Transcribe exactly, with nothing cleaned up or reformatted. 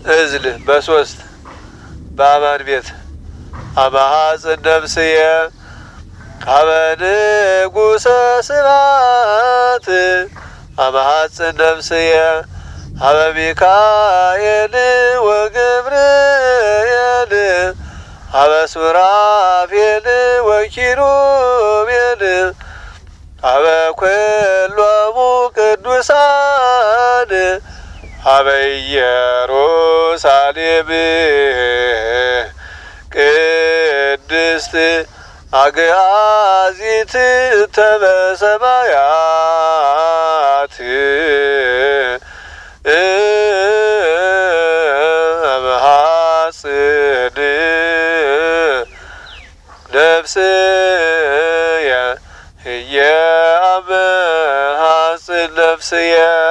እዝል በሶስት በአማን ቤት አማሐጽን ነፍስየ ሀበ ንጉሠ ስብሐት አማሐጽን ነፍስየ ሀበ ሚካኤል ወገብርኤል ሀበ ሱራፌል ወኪሩቤል ሀበ ኩሎሙ ቅዱሳን ሀበ ኢየሩሳሌም ቅድስት አግዓዚት ተበሰማያት አማሐጽን ነፍስየ ህየ አማሐጽን ነፍስየ